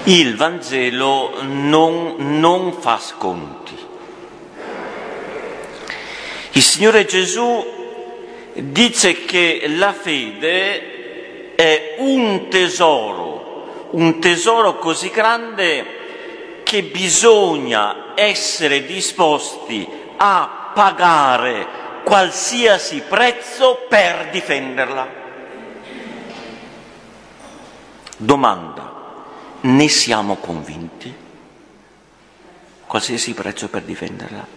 Il Vangelo non fa sconti. Il Signore Gesù dice che la fede è un tesoro così grande che bisogna essere disposti a pagare qualsiasi prezzo per difenderla. Domanda: ne siamo convinti? Qualsiasi prezzo per difenderla?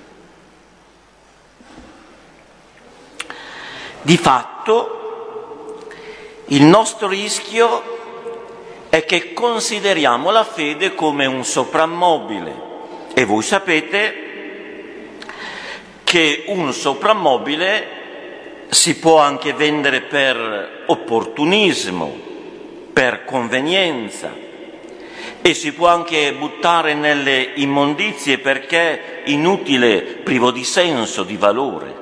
Di fatto, il nostro rischio è che consideriamo la fede come un soprammobile, e voi sapete che un soprammobile si può anche vendere per opportunismo, per convenienza, e si può anche buttare nelle immondizie perché inutile, privo di senso, di valore.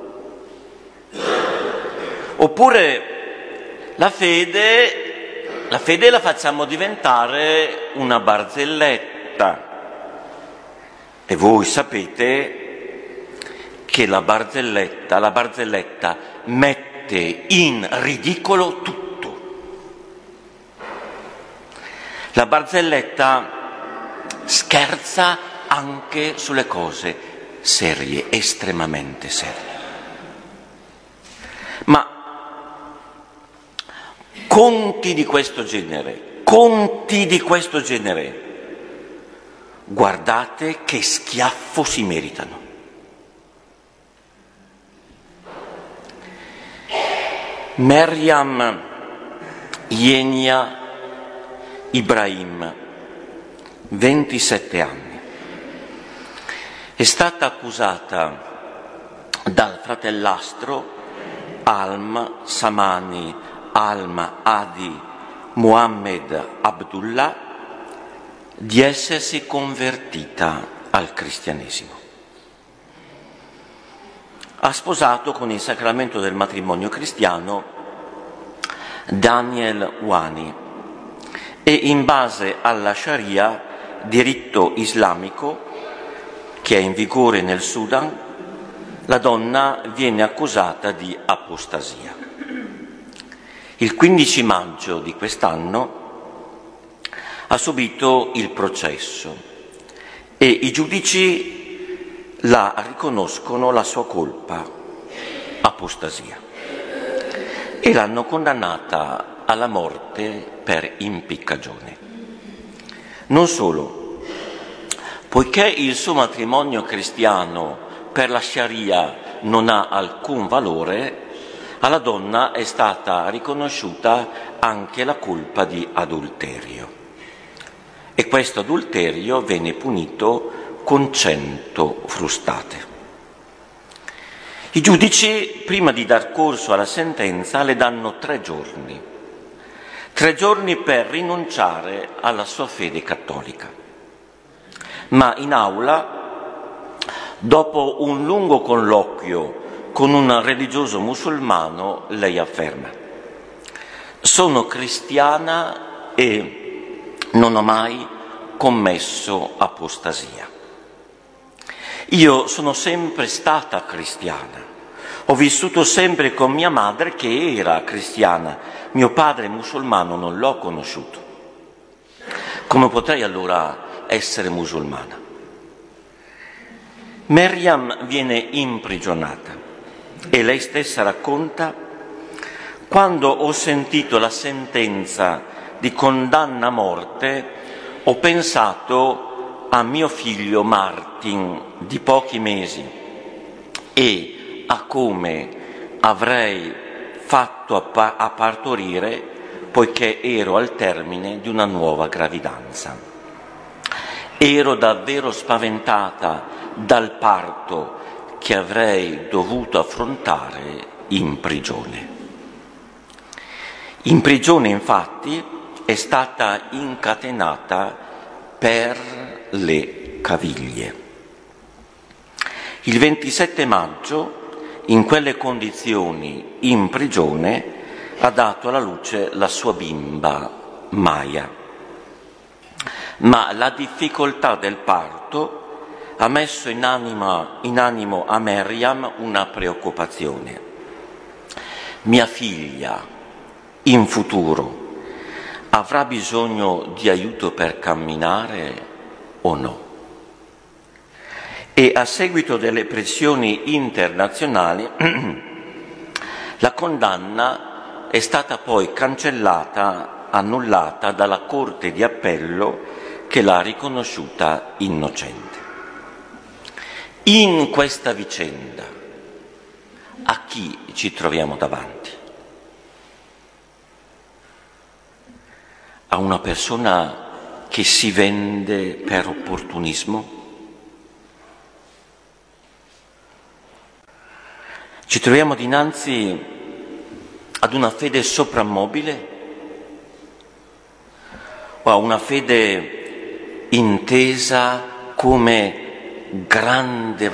Oppure la fede la facciamo diventare una barzelletta, e voi sapete che la barzelletta mette in ridicolo tutto. La barzelletta scherza anche sulle cose serie, estremamente serie. Ma conti di questo genere, guardate che schiaffo si meritano. Maryam Yenia Ibrahim, 27 anni, è stata accusata dal fratellastro Alm Samani Alm Adi Muhammad Abdullah di essersi convertita al cristianesimo. Ha sposato con il sacramento del matrimonio cristiano Daniel Wani e in base alla Sharia, diritto islamico che è in vigore nel Sudan, la donna viene accusata di apostasia. Il 15 maggio di quest'anno ha subito il processo e i giudici la riconoscono la sua colpa, apostasia, e l'hanno condannata alla morte per impiccagione. Non solo, poiché il suo matrimonio cristiano per la Sharia non ha alcun valore, alla donna è stata riconosciuta anche la colpa di adulterio. E questo adulterio venne punito con 100 frustate. I giudici, prima di dar corso alla sentenza, le danno 3 giorni. 3 giorni per rinunciare alla sua fede cattolica. Ma in aula, dopo un lungo colloquio con un religioso musulmano, lei afferma: sono cristiana e non ho mai commesso apostasia. Io sono sempre stata cristiana, ho vissuto sempre con mia madre che era cristiana, mio padre musulmano non l'ho conosciuto. Come potrei allora essere musulmana? Maryam viene imprigionata e lei stessa racconta: quando ho sentito la sentenza di condanna a morte ho pensato a mio figlio Martin di pochi mesi e a come avrei fatto a partorire, poiché ero al termine di una nuova gravidanza. Ero davvero spaventata dal parto che avrei dovuto affrontare in prigione. In prigione, infatti, è stata incatenata per le caviglie. Il 27 maggio, in quelle condizioni, in prigione, ha dato alla luce la sua bimba Maya. ma la difficoltà del parto ha messo in animo a Maryam una preoccupazione. Mia figlia in futuro avrà bisogno di aiuto per camminare o no? E a seguito delle pressioni internazionali la condanna è stata poi cancellata, annullata dalla Corte di Appello che l'ha riconosciuta innocente. In questa vicenda a chi ci troviamo davanti? A una persona che si vende per opportunismo? Ci troviamo dinanzi ad una fede soprammobile o a una fede intesa come grande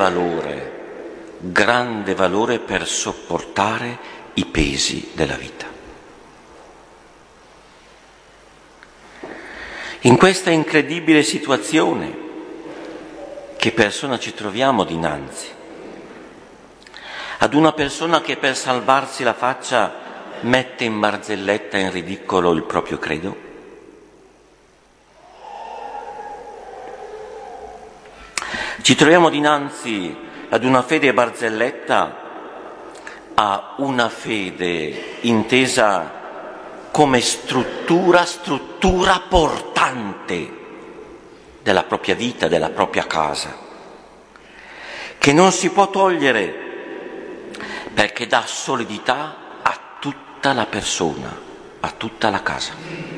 valore per sopportare i pesi della vita. In questa incredibile situazione, che persona ci troviamo dinanzi? Ad una persona che per salvarsi la faccia mette in barzelletta, in ridicolo il proprio credo? Ci troviamo dinanzi ad una fede barzelletta, a una fede intesa come struttura portante della propria vita, della propria casa, che non si può togliere perché dà solidità a tutta la persona, a tutta la casa.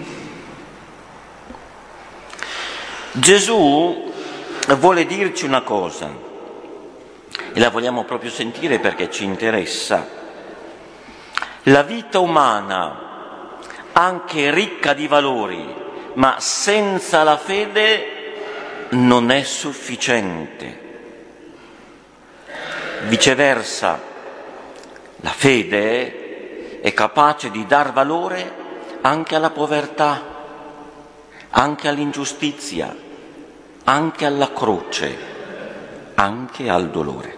Gesù vuole dirci una cosa, e la vogliamo proprio sentire perché ci interessa. La vita umana, anche ricca di valori, ma senza la fede non è sufficiente. Viceversa, la fede è capace di dar valore anche alla povertà, anche all'ingiustizia, anche alla croce, anche al dolore.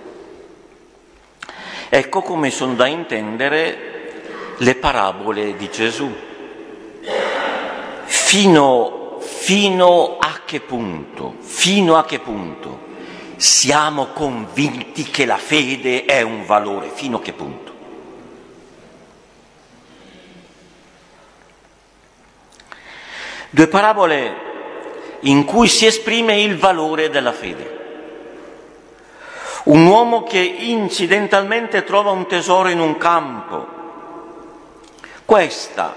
Ecco come sono da intendere le parabole di Gesù. Fino a che punto siamo convinti che la fede è un valore? Fino a che punto? Due parabole in cui si esprime il valore della fede. Un uomo che incidentalmente trova un tesoro in un campo. Questa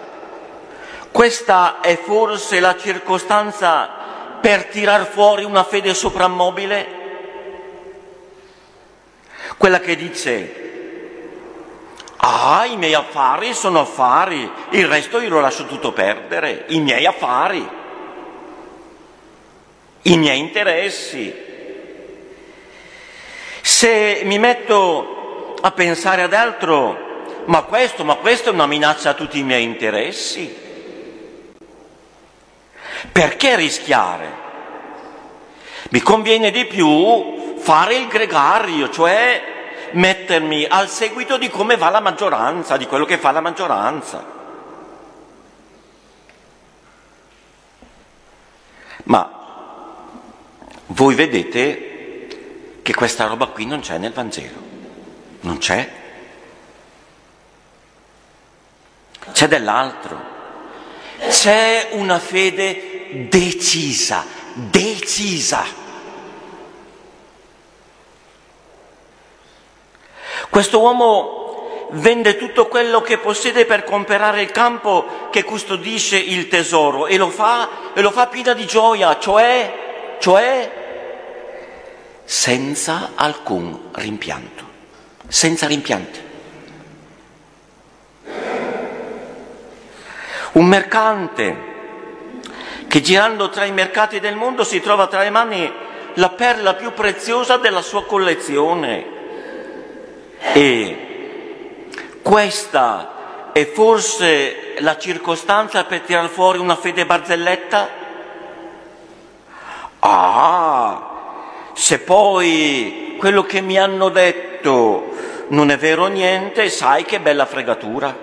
è forse la circostanza per tirar fuori una fede soprammobile? Quella che dice: i miei affari sono affari, il resto io lo lascio tutto perdere, i miei affari, i miei interessi. Se mi metto a pensare ad altro, ma questo è una minaccia a tutti i miei interessi. Perché rischiare? Mi conviene di più fare il gregario, cioè mettermi al seguito di come va la maggioranza, di quello che fa la maggioranza. Ma voi vedete che questa roba qui non c'è nel Vangelo, non c'è. C'è dell'altro. C'è una fede decisa. Questo uomo vende tutto quello che possiede per comprare il campo che custodisce il tesoro e lo fa piena di gioia, cioè senza alcun rimpianto, senza rimpianti. Un mercante che girando tra i mercati del mondo si trova tra le mani la perla più preziosa della sua collezione. E questa è forse la circostanza per tirar fuori una fede barzelletta? Se poi quello che mi hanno detto non è vero niente, sai che bella fregatura.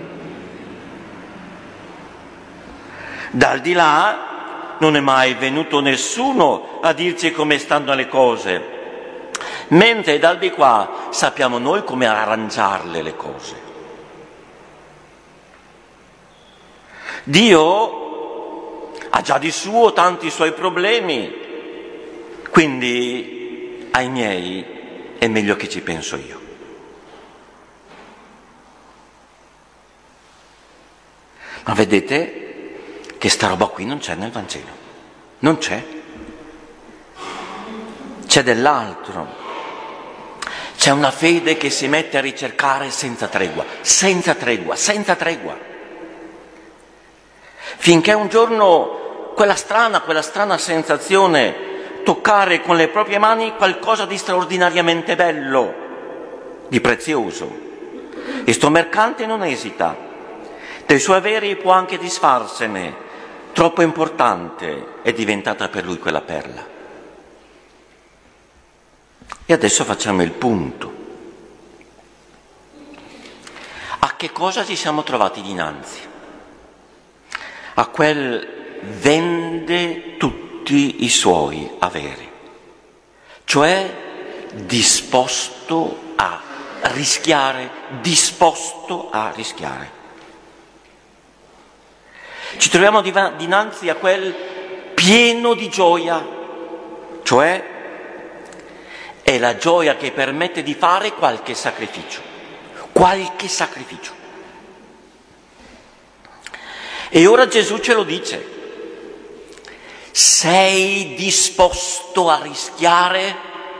Dal di là non è mai venuto nessuno a dirci come stanno le cose, mentre dal di qua sappiamo noi come arrangiarle le cose. Dio ha già di suo tanti suoi problemi, quindi ai miei è meglio che ci penso io. Ma vedete che sta roba qui non c'è nel Vangelo, non c'è. C'è dell'altro. C'è una fede che si mette a ricercare senza tregua, senza tregua, senza tregua. Finché un giorno quella strana sensazione toccare con le proprie mani qualcosa di straordinariamente bello, di prezioso. E sto mercante non esita, dei suoi averi può anche disfarsene, troppo importante è diventata per lui quella perla. E adesso facciamo il punto. A che cosa ci siamo trovati dinanzi? A quel vende tutti i suoi averi, cioè disposto a rischiare, disposto a rischiare. Ci troviamo dinanzi a quel pieno di gioia, cioè è la gioia che permette di fare qualche sacrificio. E ora Gesù ce lo dice. Sei disposto a rischiare?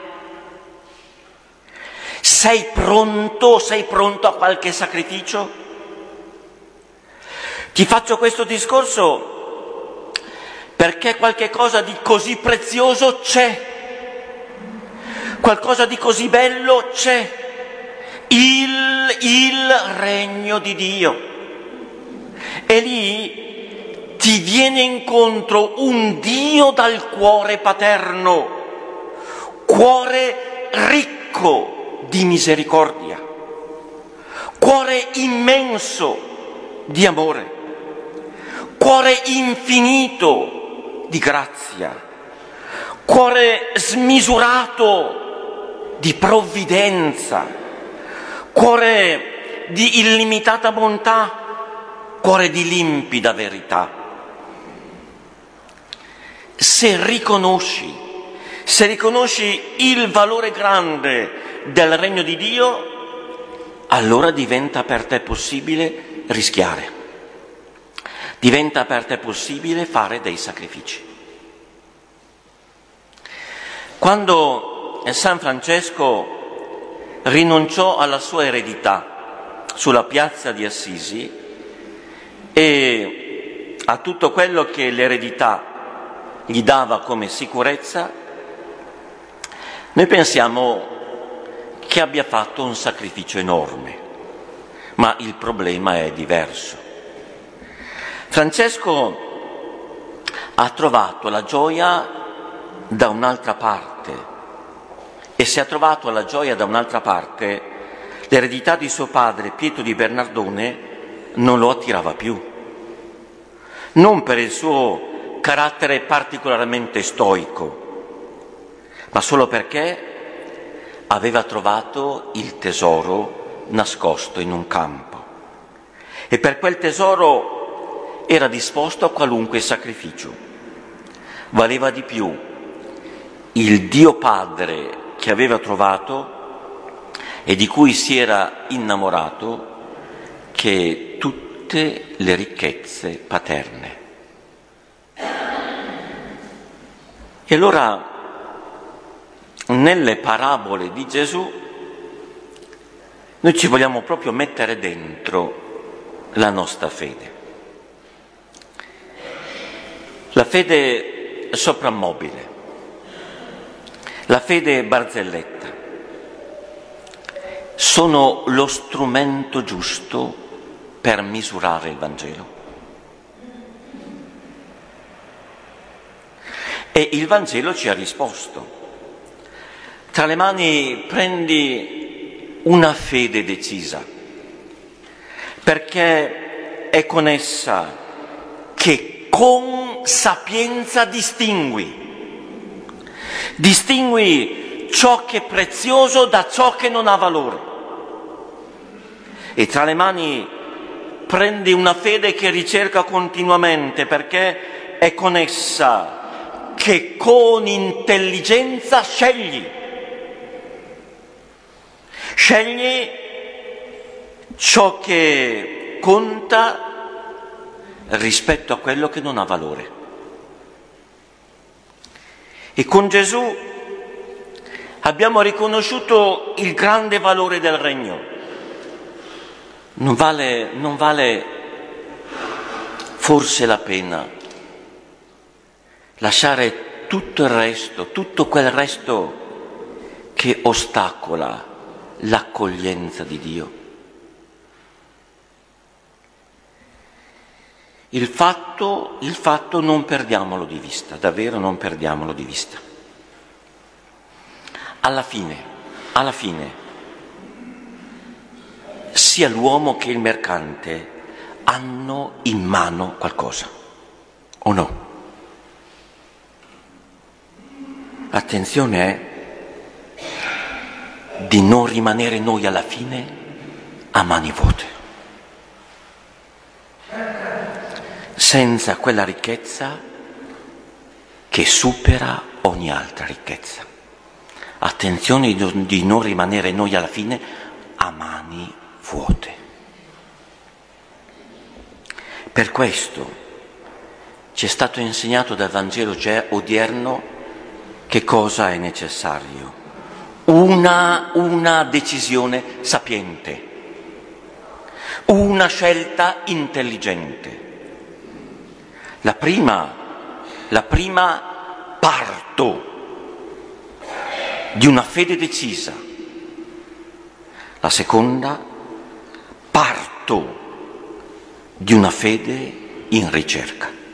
Sei pronto a qualche sacrificio? Ti faccio questo discorso perché qualche cosa di così prezioso c'è. Qualcosa di così bello c'è, il regno di Dio. E lì ti viene incontro un Dio dal cuore paterno, cuore ricco di misericordia, cuore immenso di amore, cuore infinito di grazia, cuore smisurato di provvidenza, cuore di illimitata bontà, cuore di limpida verità. Se riconosci il valore grande del regno di Dio, allora diventa per te possibile rischiare, diventa per te possibile fare dei sacrifici. Quando San Francesco rinunciò alla sua eredità sulla piazza di Assisi e a tutto quello che l'eredità gli dava come sicurezza, noi pensiamo che abbia fatto un sacrificio enorme, ma il problema è diverso. Francesco ha trovato la gioia da un'altra parte. E se ha trovato la gioia da un'altra parte, l'eredità di suo padre, Pietro di Bernardone, non lo attirava più. Non per il suo carattere particolarmente stoico, ma solo perché aveva trovato il tesoro nascosto in un campo. E per quel tesoro era disposto a qualunque sacrificio. Valeva di più il Dio Padre che aveva trovato e di cui si era innamorato che tutte le ricchezze paterne. E allora, nelle parabole di Gesù, noi ci vogliamo proprio mettere dentro la nostra fede. La fede soprammobile, la fede barzelletta, sono lo strumento giusto per misurare il Vangelo. E il Vangelo ci ha risposto. Tra le mani prendi una fede decisa, perché è con essa che con sapienza distingui ciò che è prezioso da ciò che non ha valore. E tra le mani prendi una fede che ricerca continuamente, perché è con essa che con intelligenza scegli ciò che conta rispetto a quello che non ha valore. E con Gesù abbiamo riconosciuto il grande valore del regno. Non vale forse la pena lasciare tutto il resto, tutto quel resto che ostacola l'accoglienza di Dio? Il fatto non perdiamolo di vista, davvero non perdiamolo di vista. Alla fine, sia l'uomo che il mercante hanno in mano qualcosa, o no? Attenzione di non rimanere noi alla fine a mani vuote, senza quella ricchezza che supera ogni altra ricchezza. Attenzione di non rimanere noi alla fine a mani vuote. Per questo ci è stato insegnato dal Vangelo odierno che cosa è necessario. Una decisione sapiente, una scelta intelligente. La prima parto di una fede decisa, la seconda parto di una fede in ricerca.